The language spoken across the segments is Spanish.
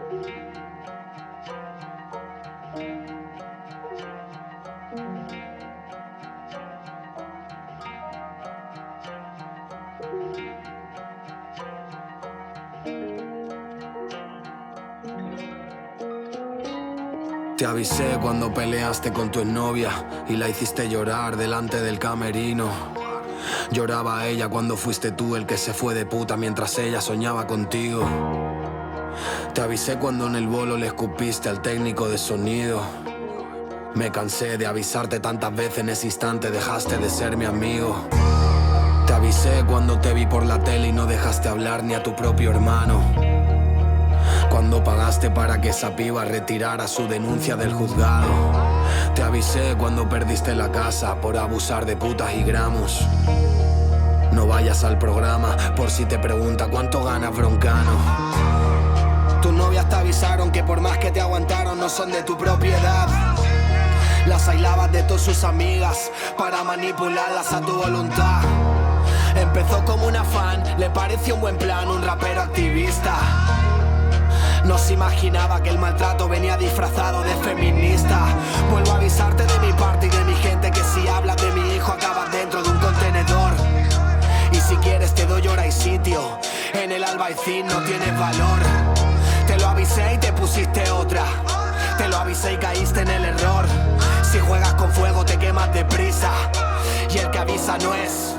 Te avisé cuando peleaste con tu exnovia y la hiciste llorar delante del camerino. Lloraba ella cuando fuiste tú el que se fue de puta mientras ella soñaba contigo. Te avisé cuando en el bolo le escupiste al técnico de sonido. Me cansé de avisarte tantas veces, en ese instante dejaste de ser mi amigo. Te avisé cuando te vi por la tele y no dejaste hablar ni a tu propio hermano. Cuando pagaste para que esa piba retirara su denuncia del juzgado. Te avisé cuando perdiste la casa por abusar de putas y gramos. No vayas al programa por si te pregunta cuánto gana Broncano. Tus novias te avisaron que por más que te aguantaron no son de tu propiedad. Las aislabas de todas sus amigas para manipularlas a tu voluntad. Empezó como una fan, le pareció un buen plan, un rapero activista. No se imaginaba que el maltrato venía disfrazado de feminista. Vuelvo a avisarte de mi parte y de mi gente que si hablas de mi hijo acabas dentro de un contenedor. Y si quieres te doy hora y sitio, en el Albaicín no tienes valor. Te lo avisé y te pusiste otra. Te lo avisé y caíste en el error. Si juegas con fuego te quemas deprisa. Y el que avisa no es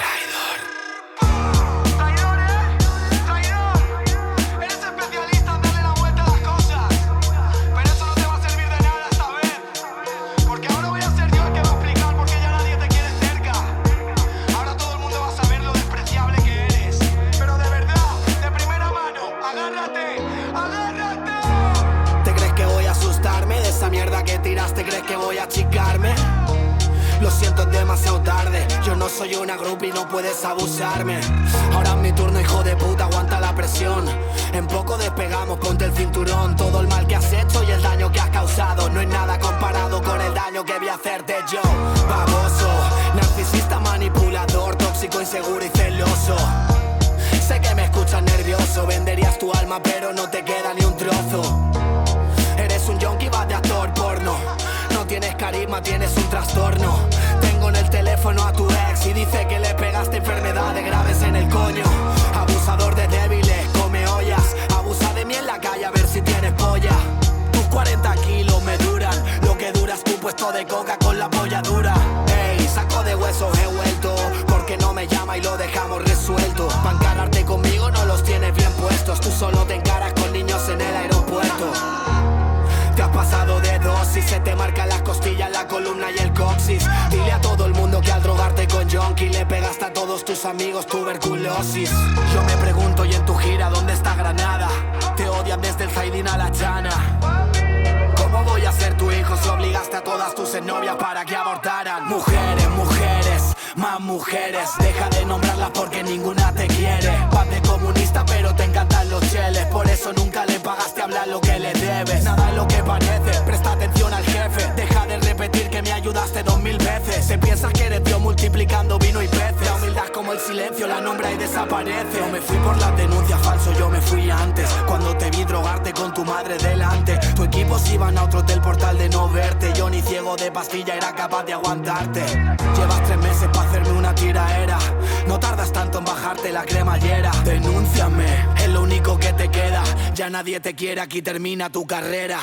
¿te crees que voy a achicarme? Lo siento, es demasiado tarde. Yo no soy una groupie y no puedes abusarme. Ahora es mi turno, hijo de puta, aguanta la presión. En poco despegamos, ponte el cinturón. Todo el mal que has hecho y el daño que has causado no es nada comparado con el daño que voy a hacerte yo. Baboso, narcisista, manipulador, tóxico, inseguro y celoso. Sé que me escuchas nervioso, venderías tu alma pero no te queda ni un trozo. Eres un yonki, vas de actor porno. No tienes carisma, tienes un trastorno. Tengo en el teléfono a tu ex y dice que le pegaste enfermedades graves en el coño. Abusador de débiles, come ollas. Abusa de mí en la calle a ver si tienes polla. Tus 40 kilos me duran lo que duras tu puesto de coca con la polla dura. Ey, saco de huesos he vuelto porque no me llama y lo dejamos resuelto. Pa' encararte conmigo no los tienes bien puestos. Tú solo te encaras con niños en el aeropuerto. Te has pasado de dosis, se te marcan las costillas, la columna y el coxis. Dile a todo el mundo que al drogarte con Yonki le pegaste a todos tus amigos tuberculosis. Yo me pregunto, ¿y en tu gira dónde está Granada? Te odian desde el Zaidín a la Chana. ¿Cómo voy a ser tu hijo si obligaste a todas tus exnovias para que abortaran? Mujeres, mujeres, más mujeres. Deja de nombrarlas porque ninguna te quiere. Vas de comunista pero te encantan los cheles. Por eso nunca le pagaste a hablar lo que le debes. Nada es lo que parece, presta atención al jefe. Deja de repetir que me ayudaste 2000 veces. Se piensas que eres Dios multiplicando vino y peces. La humildad como el silencio, la nombra y desaparece. Yo me fui por las denuncias, falso, yo me fui antes. Cuando te vi drogarte con tu madre delante. Tu equipo se iban a otro hotel por tal de no verte. Yo ni ciego de pastilla era capaz de aguantarte. Llevas 3 meses para hacerme una tiraera. No tardas tanto en bajarte la cremallera. Denúnciame, es lo único que te queda. Ya nadie te quiere, aquí termina tu carrera.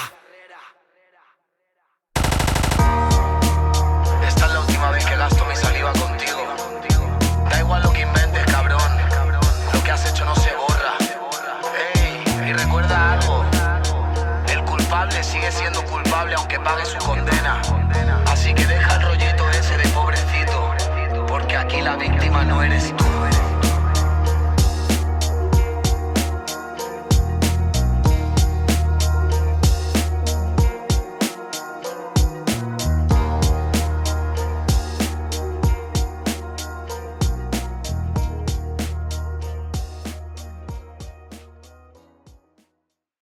Esta es la última vez que gasto mi saliva contigo. Da igual lo que inventes, cabrón. Lo que has hecho no se borra. Ey, y recuerda algo. El culpable sigue siendo culpable aunque pague su condena. Así que deja el rollo